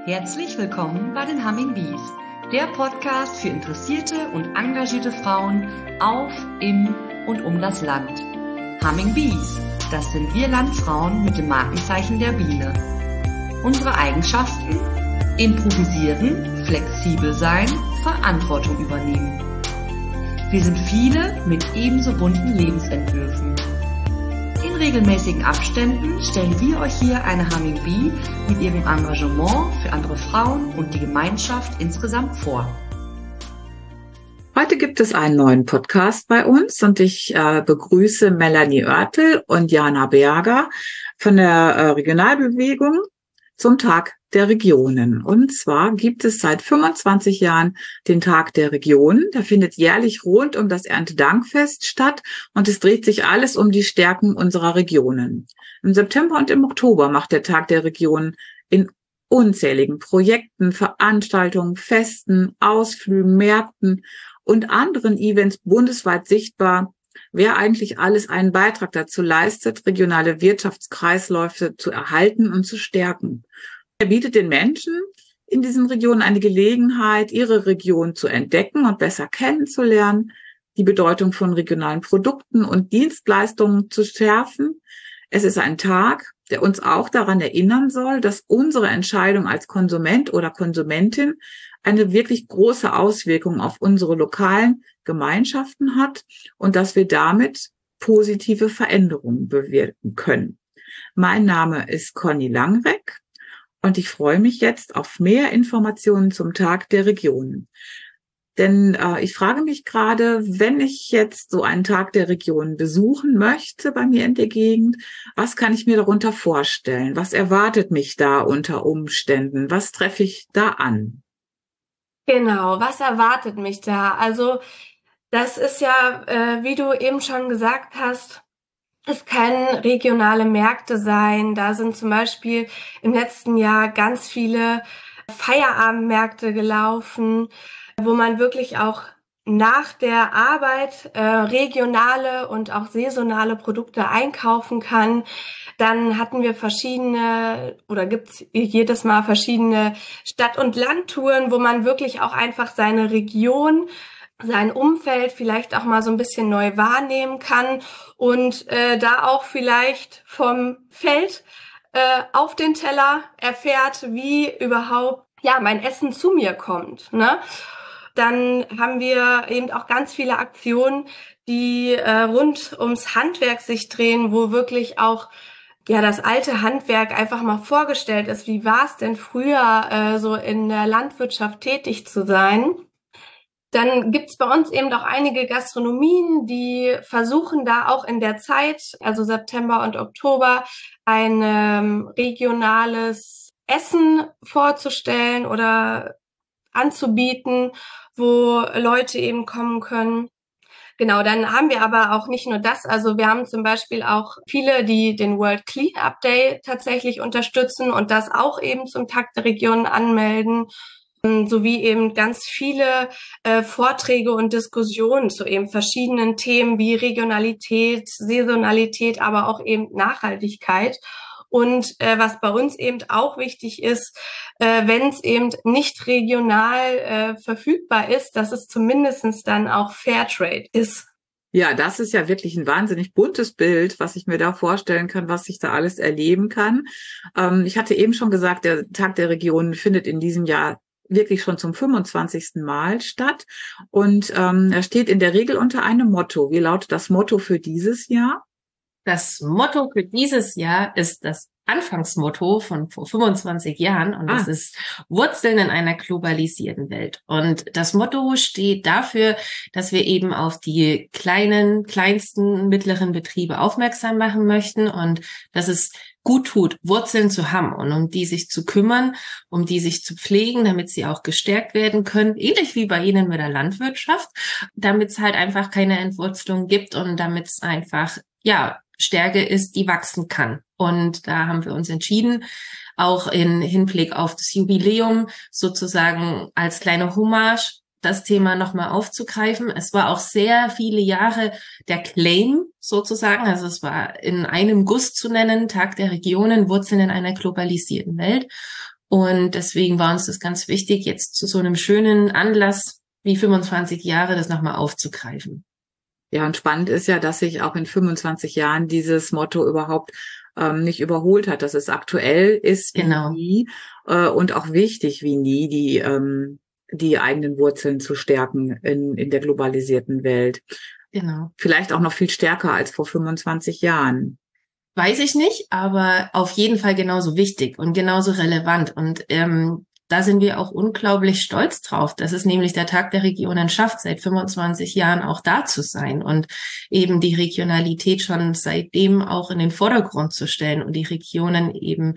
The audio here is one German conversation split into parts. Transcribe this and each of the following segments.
Herzlich willkommen bei den Humming Bees, der Podcast für interessierte und engagierte Frauen auf, im und um das Land. Humming Bees, das sind wir Landfrauen mit dem Markenzeichen der Biene. Unsere Eigenschaften? Improvisieren, flexibel sein, Verantwortung übernehmen. Wir sind viele mit ebenso bunten Lebensentwürfen. In regelmäßigen Abständen stellen wir euch hier eine Humming Bee mit ihrem Engagement für andere Frauen und die Gemeinschaft insgesamt vor. Heute gibt es einen neuen Podcast bei uns und ich begrüße Melanie Oertel und Jana Berger von der Regionalbewegung zum Tag der Regionen. Und zwar gibt es seit 25 Jahren den Tag der Regionen. Der findet jährlich rund um das Erntedankfest statt und es dreht sich alles um die Stärken unserer Regionen. Im September und im Oktober macht der Tag der Regionen in unzähligen Projekten, Veranstaltungen, Festen, Ausflügen, Märkten und anderen Events bundesweit sichtbar, wer eigentlich alles einen Beitrag dazu leistet, regionale Wirtschaftskreisläufe zu erhalten und zu stärken. Er bietet den Menschen in diesen Regionen eine Gelegenheit, ihre Region zu entdecken und besser kennenzulernen, die Bedeutung von regionalen Produkten und Dienstleistungen zu schärfen. Es ist ein Tag, der uns auch daran erinnern soll, dass unsere Entscheidung als Konsument oder Konsumentin eine wirklich große Auswirkung auf unsere lokalen Gemeinschaften hat und dass wir damit positive Veränderungen bewirken können. Mein Name ist Conny Langreck und ich freue mich jetzt auf mehr Informationen zum Tag der Regionen. Denn ich frage mich gerade, wenn ich jetzt so einen Tag der Regionen besuchen möchte bei mir in der Gegend, was kann ich mir darunter vorstellen? Was erwartet mich da unter Umständen? Was treffe ich da an? Genau, was erwartet mich da? Also das ist ja, wie du eben schon gesagt hast, es können regionale Märkte sein. Da sind zum Beispiel im letzten Jahr ganz viele Feierabendmärkte gelaufen, wo man wirklich auch nach der Arbeit regionale und auch saisonale Produkte einkaufen kann. Dann hatten wir gibt's jedes Mal verschiedene Stadt- und Landtouren, wo man wirklich auch einfach seine Region, sein Umfeld vielleicht auch mal so ein bisschen neu wahrnehmen kann und da auch vielleicht vom Feld auf den Teller erfährt, wie überhaupt mein Essen zu mir kommt, ne? Dann haben wir eben auch ganz viele Aktionen, die rund ums Handwerk sich drehen, wo wirklich auch das alte Handwerk einfach mal vorgestellt ist. Wie war es denn früher, so in der Landwirtschaft tätig zu sein? Dann gibt's bei uns eben auch einige Gastronomien, die versuchen da auch in der Zeit, also September und Oktober, ein regionales Essen vorzustellen oder anzubieten, wo Leute eben kommen können. Genau, dann haben wir aber auch nicht nur das, also wir haben zum Beispiel auch viele, die den World Cleanup Day tatsächlich unterstützen und das auch eben zum Tag der Regionen anmelden, sowie eben ganz viele Vorträge und Diskussionen zu eben verschiedenen Themen wie Regionalität, Saisonalität, aber auch eben Nachhaltigkeit. Und was bei uns eben auch wichtig ist, wenn es eben nicht regional verfügbar ist, dass es zumindestens dann auch Fairtrade ist. Ja, das ist ja wirklich ein wahnsinnig buntes Bild, was ich mir da vorstellen kann, was ich da alles erleben kann. Ich hatte eben schon gesagt, der Tag der Regionen findet in diesem Jahr wirklich schon zum 25. Mal statt. Und er steht in der Regel unter einem Motto. Wie lautet das Motto für dieses Jahr? Das Motto für dieses Jahr ist das Anfangsmotto von vor 25 Jahren und das ist Wurzeln in einer globalisierten Welt. Und das Motto steht dafür, dass wir eben auf die kleinsten, mittleren Betriebe aufmerksam machen möchten und dass es gut tut, Wurzeln zu haben und um die sich zu kümmern, um die sich zu pflegen, damit sie auch gestärkt werden können, ähnlich wie bei Ihnen mit der Landwirtschaft, damit es halt einfach keine Entwurzelung gibt und damit es einfach, Stärke ist, die wachsen kann. Und da haben wir uns entschieden, auch in Hinblick auf das Jubiläum sozusagen als kleine Hommage das Thema nochmal aufzugreifen. Es war auch sehr viele Jahre der Claim sozusagen, also es war in einem Guss zu nennen, Tag der Regionen, Wurzeln in einer globalisierten Welt. Und deswegen war uns das ganz wichtig, jetzt zu so einem schönen Anlass wie 25 Jahre das nochmal aufzugreifen. Ja, und spannend ist ja, dass sich auch in 25 Jahren dieses Motto überhaupt nicht überholt hat, dass es aktuell ist wie nie und auch wichtig wie nie, die eigenen Wurzeln zu stärken in der globalisierten Welt. Genau. Vielleicht auch noch viel stärker als vor 25 Jahren. Weiß ich nicht, aber auf jeden Fall genauso wichtig und genauso relevant. Und da sind wir auch unglaublich stolz drauf, dass es nämlich der Tag der Regionen schafft, seit 25 Jahren auch da zu sein und eben die Regionalität schon seitdem auch in den Vordergrund zu stellen und die Regionen eben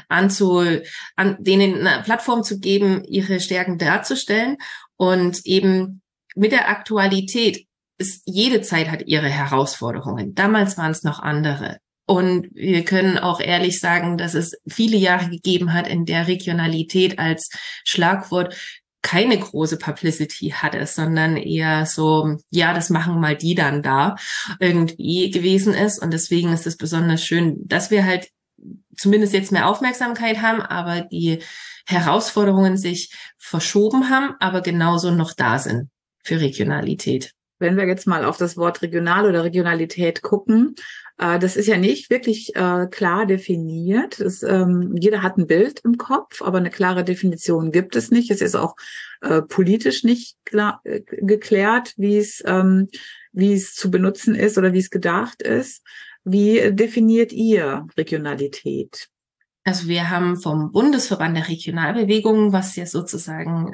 denen eine Plattform zu geben, ihre Stärken darzustellen. Und eben mit der Aktualität jede Zeit hat ihre Herausforderungen. Damals waren es noch andere. Und wir können auch ehrlich sagen, dass es viele Jahre gegeben hat, in der Regionalität als Schlagwort keine große Publicity hatte, sondern eher so, ja, das machen mal die dann da irgendwie gewesen ist. Und deswegen ist es besonders schön, dass wir halt zumindest jetzt mehr Aufmerksamkeit haben, aber die Herausforderungen sich verschoben haben, aber genauso noch da sind für Regionalität. Wenn wir jetzt mal auf das Wort regional oder Regionalität gucken, das ist ja nicht wirklich klar definiert. Jeder hat ein Bild im Kopf, aber eine klare Definition gibt es nicht. Es ist auch politisch nicht geklärt, wie es zu benutzen ist oder wie es gedacht ist. Wie definiert ihr Regionalität? Also wir haben vom Bundesverband der Regionalbewegungen, was ja sozusagen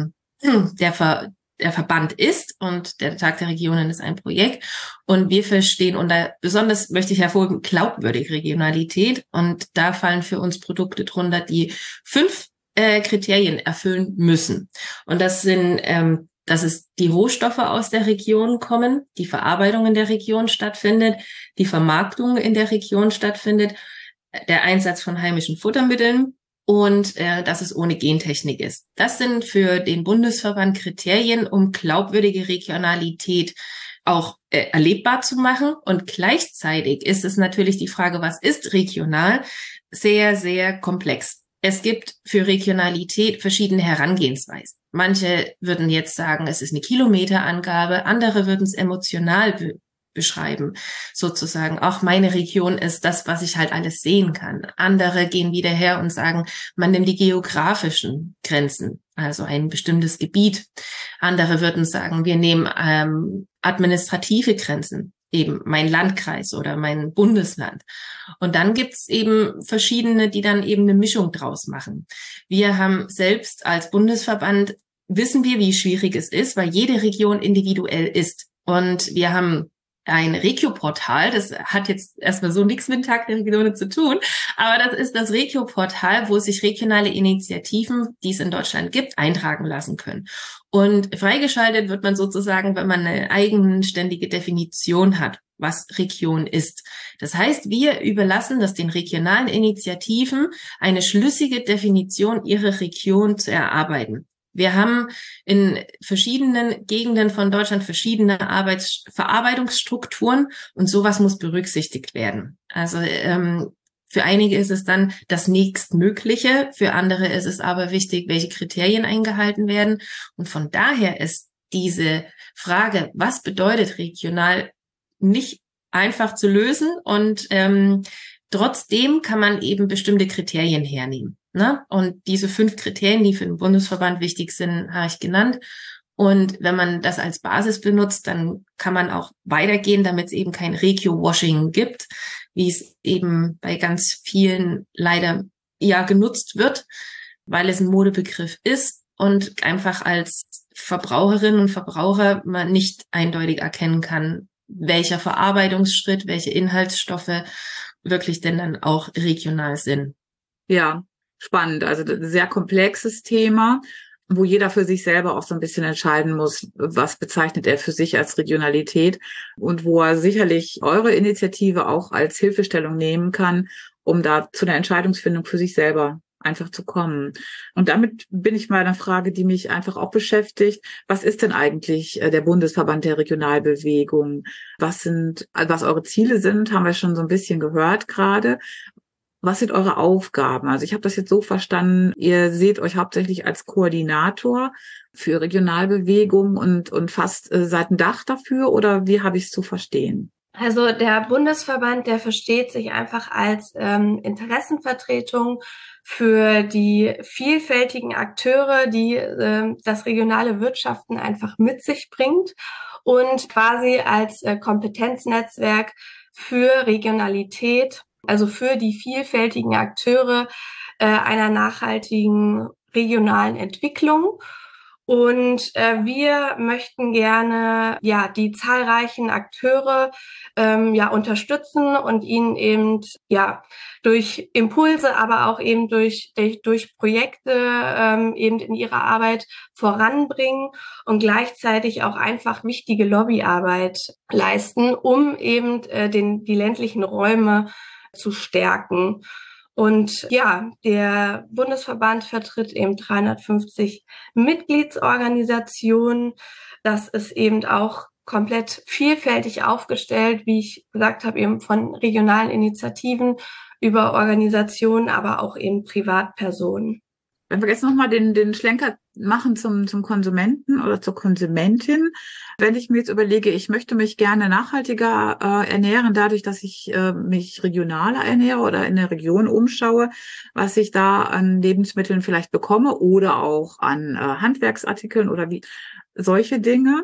der Verband ist, und der Tag der Regionen ist ein Projekt, und wir verstehen unter, besonders möchte ich hervorheben, glaubwürdige Regionalität, und da fallen für uns Produkte drunter, die 5 Kriterien erfüllen müssen. Und das sind, dass es die Rohstoffe aus der Region kommen, die Verarbeitung in der Region stattfindet, die Vermarktung in der Region stattfindet, der Einsatz von heimischen Futtermitteln, und dass es ohne Gentechnik ist. Das sind für den Bundesverband Kriterien, um glaubwürdige Regionalität auch erlebbar zu machen. Und gleichzeitig ist es natürlich die Frage, was ist regional, sehr, sehr komplex. Es gibt für Regionalität verschiedene Herangehensweisen. Manche würden jetzt sagen, es ist eine Kilometerangabe, andere würden es emotional beschreiben, sozusagen. Auch meine Region ist das, was ich halt alles sehen kann. Andere gehen wieder her und sagen, man nimmt die geografischen Grenzen, also ein bestimmtes Gebiet. Andere würden sagen, wir nehmen administrative Grenzen, eben mein Landkreis oder mein Bundesland. Und dann gibt's eben verschiedene, die dann eben eine Mischung draus machen. Wir haben selbst als Bundesverband, wissen wir, wie schwierig es ist, weil jede Region individuell ist. Und wir haben ein Regio-Portal, das hat jetzt erstmal so nichts mit dem Tag der Regionen zu tun, aber das ist das Regio-Portal, wo sich regionale Initiativen, die es in Deutschland gibt, eintragen lassen können. Und freigeschaltet wird man sozusagen, wenn man eine eigenständige Definition hat, was Region ist. Das heißt, wir überlassen das den regionalen Initiativen, eine schlüssige Definition ihrer Region zu erarbeiten. Wir haben in verschiedenen Gegenden von Deutschland verschiedene Verarbeitungsstrukturen, und sowas muss berücksichtigt werden. Also für einige ist es dann das nächstmögliche, für andere ist es aber wichtig, welche Kriterien eingehalten werden. Und von daher ist diese Frage, was bedeutet regional, nicht einfach zu lösen, und trotzdem kann man eben bestimmte Kriterien hernehmen. Ne? Und diese 5 Kriterien, die für den Bundesverband wichtig sind, habe ich genannt. Und wenn man das als Basis benutzt, dann kann man auch weitergehen, damit es eben kein Regio-Washing gibt, wie es eben bei ganz vielen leider ja genutzt wird, weil es ein Modebegriff ist und einfach als Verbraucherinnen und Verbraucher man nicht eindeutig erkennen kann, welcher Verarbeitungsschritt, welche Inhaltsstoffe wirklich denn dann auch regional sind. Ja, spannend. Also ein sehr komplexes Thema, wo jeder für sich selber auch so ein bisschen entscheiden muss, was bezeichnet er für sich als Regionalität, und wo er sicherlich eure Initiative auch als Hilfestellung nehmen kann, um da zu einer Entscheidungsfindung für sich selber einfach zu kommen. Und damit bin ich bei einer Frage, die mich einfach auch beschäftigt. Was ist denn eigentlich der Bundesverband der Regionalbewegung? Was eure Ziele sind, haben wir schon so ein bisschen gehört gerade. Was sind eure Aufgaben? Also ich habe das jetzt so verstanden, ihr seht euch hauptsächlich als Koordinator für Regionalbewegung und fast seid ein Dach dafür, oder wie habe ich es zu verstehen? Also der Bundesverband, der versteht sich einfach als Interessenvertretung für die vielfältigen Akteure, die das regionale Wirtschaften einfach mit sich bringt, und quasi als Kompetenznetzwerk für Regionalität, also für die vielfältigen Akteure einer nachhaltigen regionalen Entwicklung. Und wir möchten gerne die zahlreichen Akteure unterstützen und ihnen eben durch Impulse, aber auch eben durch Projekte eben in ihrer Arbeit voranbringen und gleichzeitig auch einfach wichtige Lobbyarbeit leisten, um eben die ländlichen Räume zu stärken. Und der Bundesverband vertritt eben 350 Mitgliedsorganisationen. Das ist eben auch komplett vielfältig aufgestellt, wie ich gesagt habe, eben von regionalen Initiativen über Organisationen, aber auch eben Privatpersonen. Wenn wir jetzt nochmal den Schlenker machen zum Konsumenten oder zur Konsumentin. Wenn ich mir jetzt überlege, ich möchte mich gerne nachhaltiger ernähren, dadurch, dass ich mich regionaler ernähre oder in der Region umschaue, was ich da an Lebensmitteln vielleicht bekomme oder auch an Handwerksartikeln oder wie solche Dinge.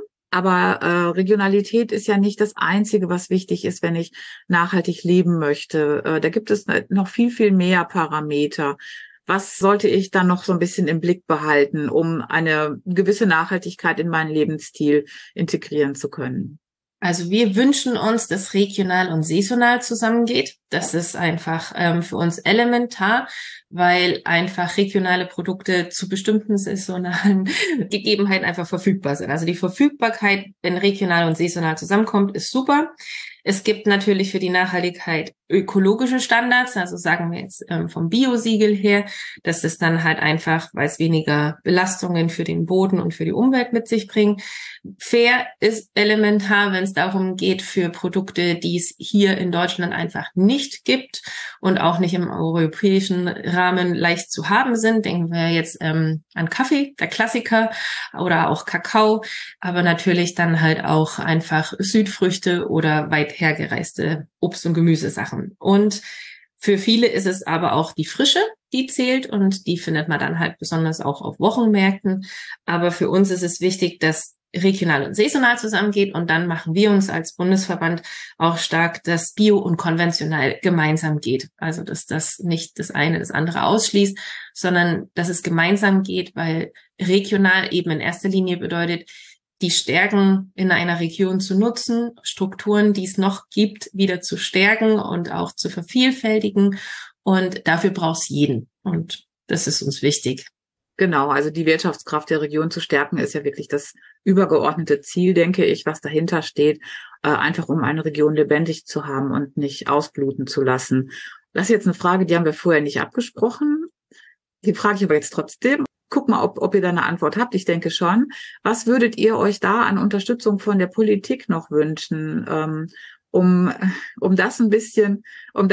Aber Regionalität ist ja nicht das Einzige, was wichtig ist, wenn ich nachhaltig leben möchte. Da gibt es noch viel, viel mehr Parameter. Was sollte ich dann noch so ein bisschen im Blick behalten, um eine gewisse Nachhaltigkeit in meinen Lebensstil integrieren zu können? Also wir wünschen uns, dass regional und saisonal zusammengeht. Das ist einfach für uns elementar, weil einfach regionale Produkte zu bestimmten saisonalen Gegebenheiten einfach verfügbar sind. Also die Verfügbarkeit, wenn regional und saisonal zusammenkommt, ist super. Es gibt natürlich für die Nachhaltigkeit ökologische Standards, also sagen wir jetzt vom Bio-Siegel her, dass es dann halt einfach, weil es weniger Belastungen für den Boden und für die Umwelt mit sich bringt. Fair ist elementar, wenn es darum geht, für Produkte, die es hier in Deutschland einfach nicht gibt und auch nicht im europäischen Rahmen leicht zu haben sind. Denken wir jetzt an Kaffee, der Klassiker, oder auch Kakao, aber natürlich dann halt auch einfach Südfrüchte oder weit hergereiste Obst- und Gemüsesachen. Und für viele ist es aber auch die Frische, die zählt, und die findet man dann halt besonders auch auf Wochenmärkten. Aber für uns ist es wichtig, dass regional und saisonal zusammengeht, und dann machen wir uns als Bundesverband auch stark, dass Bio und konventionell gemeinsam geht. Also dass das nicht das eine das andere ausschließt, sondern dass es gemeinsam geht, weil regional eben in erster Linie bedeutet, die Stärken in einer Region zu nutzen, Strukturen, die es noch gibt, wieder zu stärken und auch zu vervielfältigen. Und dafür braucht es jeden. Und das ist uns wichtig. Genau, also die Wirtschaftskraft der Region zu stärken, ist ja wirklich das übergeordnete Ziel, denke ich, was dahinter steht, einfach um eine Region lebendig zu haben und nicht ausbluten zu lassen. Das ist jetzt eine Frage, die haben wir vorher nicht abgesprochen. Die frage ich aber jetzt trotzdem. Guck mal, ob ihr da eine Antwort habt. Ich denke schon. Was würdet ihr euch da an Unterstützung von der Politik noch wünschen, um das ein bisschen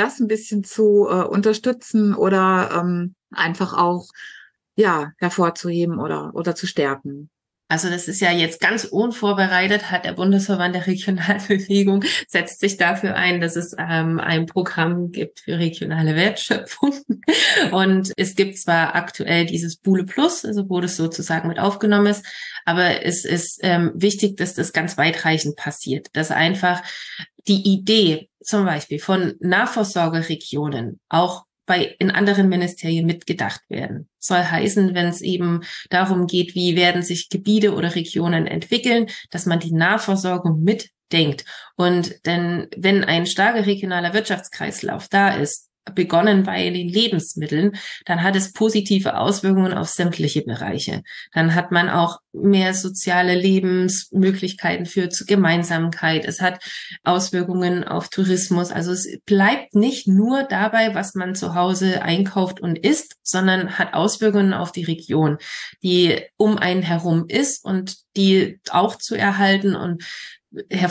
zu unterstützen oder einfach auch hervorzuheben oder zu stärken? Also das ist ja jetzt ganz unvorbereitet, hat der Bundesverband der Regionalbewegung, setzt sich dafür ein, dass es ein Programm gibt für regionale Wertschöpfung. Und es gibt zwar aktuell dieses Bule Plus, also wo das sozusagen mit aufgenommen ist, aber es ist wichtig, dass das ganz weitreichend passiert, dass einfach die Idee zum Beispiel von Nahversorgerregionen auch in anderen Ministerien mitgedacht werden. Soll heißen, wenn es eben darum geht, wie werden sich Gebiete oder Regionen entwickeln, dass man die Nahversorgung mitdenkt. Und denn wenn ein starker regionaler Wirtschaftskreislauf da ist, begonnen bei den Lebensmitteln, dann hat es positive Auswirkungen auf sämtliche Bereiche. Dann hat man auch mehr soziale Lebensmöglichkeiten für Gemeinsamkeit. Es hat Auswirkungen auf Tourismus. Also es bleibt nicht nur dabei, was man zu Hause einkauft und isst, sondern hat Auswirkungen auf die Region, die um einen herum ist, und die auch zu erhalten und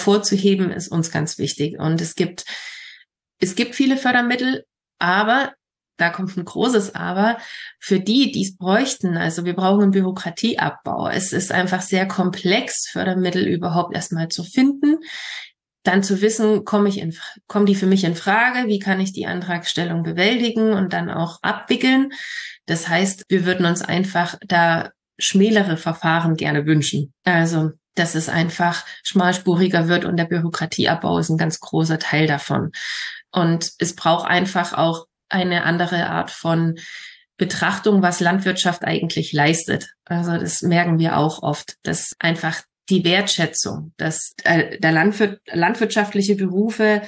hervorzuheben ist uns ganz wichtig. Und es gibt viele Fördermittel, aber da kommt ein großes Aber, für die es bräuchten, also wir brauchen einen Bürokratieabbau. Es ist einfach sehr komplex, Fördermittel überhaupt erstmal zu finden, dann zu wissen, kommen die für mich in Frage, wie kann ich die Antragstellung bewältigen und dann auch abwickeln. Das heißt, wir würden uns einfach da schmälere Verfahren gerne wünschen. Also, dass es einfach schmalspuriger wird und der Bürokratieabbau ist ein ganz großer Teil davon. Und es braucht einfach auch eine andere Art von Betrachtung, was Landwirtschaft eigentlich leistet. Also das merken wir auch oft, dass einfach die Wertschätzung, dass der landwirtschaftliche Berufe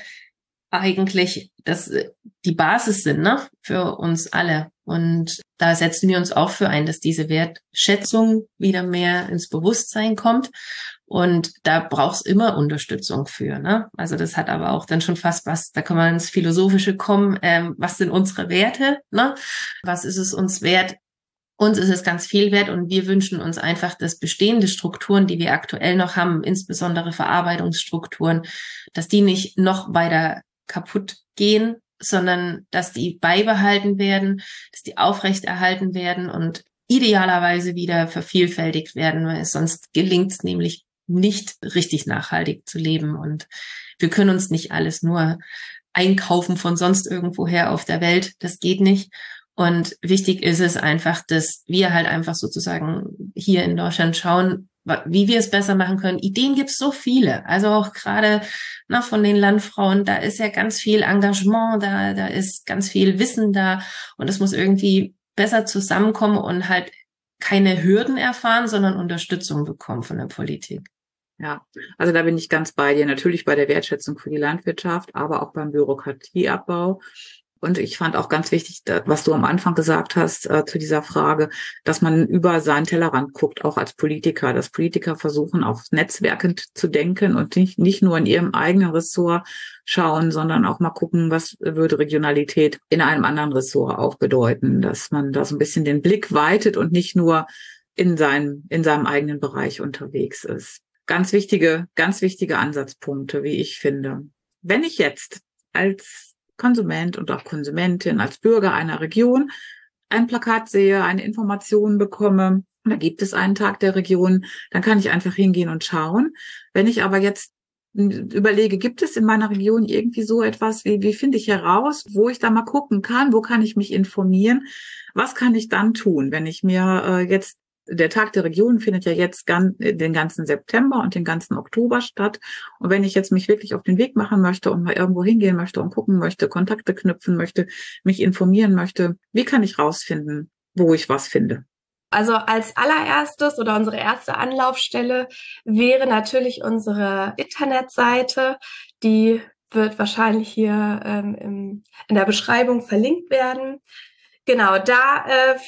eigentlich die Basis sind, ne, für uns alle. Und da setzen wir uns auch für ein, dass diese Wertschätzung wieder mehr ins Bewusstsein kommt. Und da braucht's immer Unterstützung für, ne? Also das hat aber auch dann schon fast was, da kann man ins Philosophische kommen, was sind unsere Werte, ne? Was ist es uns wert? Uns ist es ganz viel wert und wir wünschen uns einfach, dass bestehende Strukturen, die wir aktuell noch haben, insbesondere Verarbeitungsstrukturen, dass die nicht noch weiter kaputt gehen, sondern dass die beibehalten werden, dass die aufrechterhalten werden und idealerweise wieder vervielfältigt werden, weil sonst gelingt es nämlich nicht richtig nachhaltig zu leben. Und wir können uns nicht alles nur einkaufen von sonst irgendwoher auf der Welt. Das geht nicht. Und wichtig ist es einfach, dass wir halt einfach sozusagen hier in Deutschland schauen, wie wir es besser machen können. Ideen gibt es so viele. Also auch gerade von den Landfrauen, da ist ja ganz viel Engagement da ist ganz viel Wissen da. Und es muss irgendwie besser zusammenkommen und halt keine Hürden erfahren, sondern Unterstützung bekommen von der Politik. Ja, also da bin ich ganz bei dir. Natürlich bei der Wertschätzung für die Landwirtschaft, aber auch beim Bürokratieabbau. Und ich fand auch ganz wichtig, was du am Anfang gesagt hast zu dieser Frage, dass man über seinen Tellerrand guckt, auch als Politiker, dass Politiker versuchen, auch netzwerkend zu denken und nicht nur in ihrem eigenen Ressort schauen, sondern auch mal gucken, was würde Regionalität in einem anderen Ressort auch bedeuten, dass man da so ein bisschen den Blick weitet und nicht nur in seinem eigenen Bereich unterwegs ist. Ganz wichtige Ansatzpunkte, wie ich finde. Wenn ich jetzt als Konsument und auch Konsumentin, als Bürger einer Region ein Plakat sehe, eine Information bekomme, da gibt es einen Tag der Region, dann kann ich einfach hingehen und schauen. Wenn ich aber jetzt überlege, gibt es in meiner Region irgendwie so etwas, wie finde ich heraus, wo ich da mal gucken kann, wo kann ich mich informieren, was kann ich dann tun, wenn ich mir jetzt der Tag der Region findet ja jetzt den ganzen September und den ganzen Oktober statt. Und wenn ich jetzt mich wirklich auf den Weg machen möchte und mal irgendwo hingehen möchte und gucken möchte, Kontakte knüpfen möchte, mich informieren möchte, wie kann ich rausfinden, wo ich was finde? Also als allererstes oder unsere erste Anlaufstelle wäre natürlich unsere Internetseite. Die wird wahrscheinlich hier in der Beschreibung verlinkt werden. Genau, da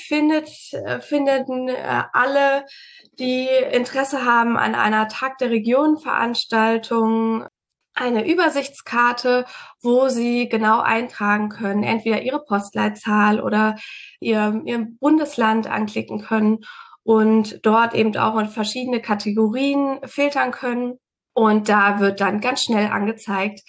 finden alle, die Interesse haben an einer Tag der Region Veranstaltung, eine Übersichtskarte, wo sie genau eintragen können, entweder ihre Postleitzahl oder ihr Bundesland anklicken können und dort eben auch in verschiedene Kategorien filtern können. Und da wird dann ganz schnell angezeigt,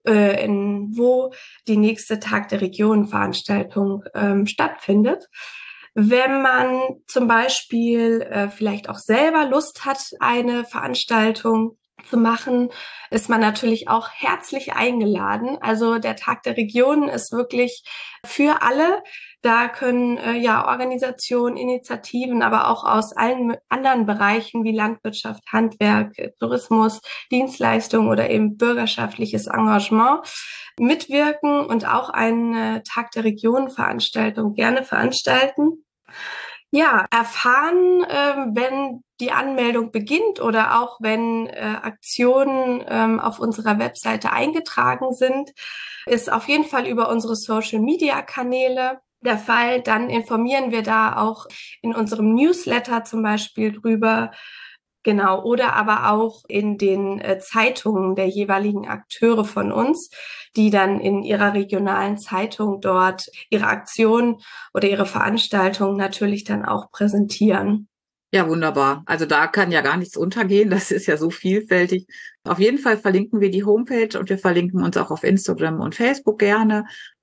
wo die nächste Tag der Region Veranstaltung stattfindet. Wenn man zum Beispiel vielleicht auch selber Lust hat, eine Veranstaltung zu machen, ist man natürlich auch herzlich eingeladen. Also der Tag der Region ist wirklich für alle. Da können Organisationen, Initiativen, aber auch aus allen anderen Bereichen wie Landwirtschaft, Handwerk, Tourismus, Dienstleistung oder eben bürgerschaftliches Engagement mitwirken und auch eine Tag der Region Veranstaltung gerne veranstalten. Ja, erfahren, wenn die Anmeldung beginnt oder auch wenn Aktionen auf unserer Webseite eingetragen sind, ist auf jeden Fall über unsere Social-Media-Kanäle der Fall. Dann informieren wir da auch in unserem Newsletter zum Beispiel drüber. Genau, oder aber auch in den Zeitungen der jeweiligen Akteure von uns, die dann in ihrer regionalen Zeitung dort ihre Aktion oder ihre Veranstaltung natürlich dann auch präsentieren. Ja, wunderbar. Also da kann ja gar nichts untergehen. Das ist ja so vielfältig. Auf jeden Fall verlinken wir die Homepage und wir verlinken uns auch auf Instagram und Facebook gerne.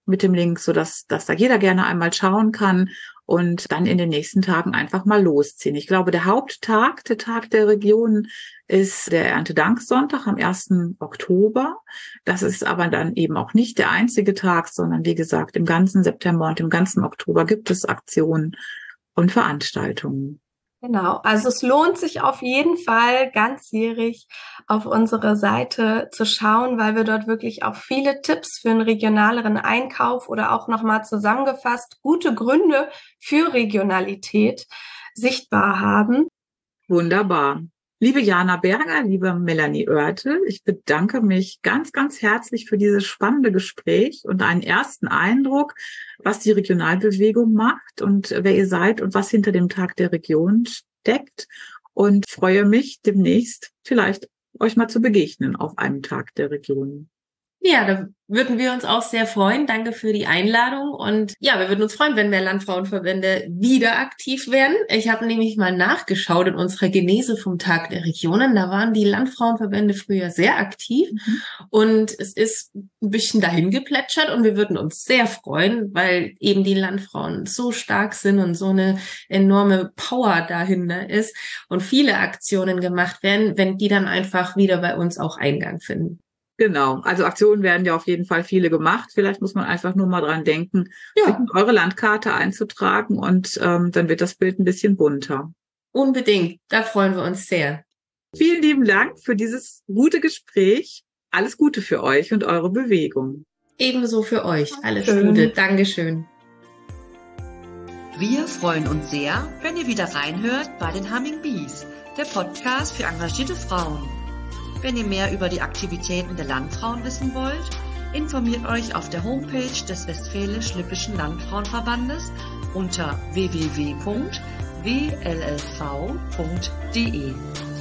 mit dem Link, sodass da jeder gerne einmal schauen kann und dann in den nächsten Tagen einfach mal losziehen. Ich glaube, der Haupttag, der Tag der Regionen, ist der Erntedanksonntag am 1. Oktober. Das ist aber dann eben auch nicht der einzige Tag, sondern wie gesagt, im ganzen September und im ganzen Oktober gibt es Aktionen und Veranstaltungen. Genau, also es lohnt sich auf jeden Fall ganzjährig auf unsere Seite zu schauen, weil wir dort wirklich auch viele Tipps für einen regionaleren Einkauf oder auch nochmal zusammengefasst gute Gründe für Regionalität sichtbar haben. Wunderbar. Liebe Jana Berger, liebe Melanie Oertel, ich bedanke mich ganz, ganz herzlich für dieses spannende Gespräch und einen ersten Eindruck, was die Regionalbewegung macht und wer ihr seid und was hinter dem Tag der Region steckt. Und freue mich, demnächst vielleicht euch mal zu begegnen auf einem Tag der Region. Ja, da würden wir uns auch sehr freuen. Danke für die Einladung. Und ja, wir würden uns freuen, wenn mehr Landfrauenverbände wieder aktiv werden. Ich habe nämlich mal nachgeschaut in unserer Genese vom Tag der Regionen. Da waren die Landfrauenverbände früher sehr aktiv. Und es ist ein bisschen dahin geplätschert. Und wir würden uns sehr freuen, weil eben die Landfrauen so stark sind und so eine enorme Power dahinter ist und viele Aktionen gemacht werden, wenn die dann einfach wieder bei uns auch Eingang finden. Genau, also Aktionen werden ja auf jeden Fall viele gemacht. Vielleicht muss man einfach nur mal dran denken, eure Landkarte einzutragen und dann wird das Bild ein bisschen bunter. Unbedingt, da freuen wir uns sehr. Vielen lieben Dank für dieses gute Gespräch. Alles Gute für euch und eure Bewegung. Ebenso für euch. Alles Gute. Dankeschön. Wir freuen uns sehr, wenn ihr wieder reinhört bei den Humming Bees, der Podcast für engagierte Frauen. Wenn ihr mehr über die Aktivitäten der Landfrauen wissen wollt, informiert euch auf der Homepage des Westfälisch-Lippischen Landfrauenverbandes unter www.wllv.de.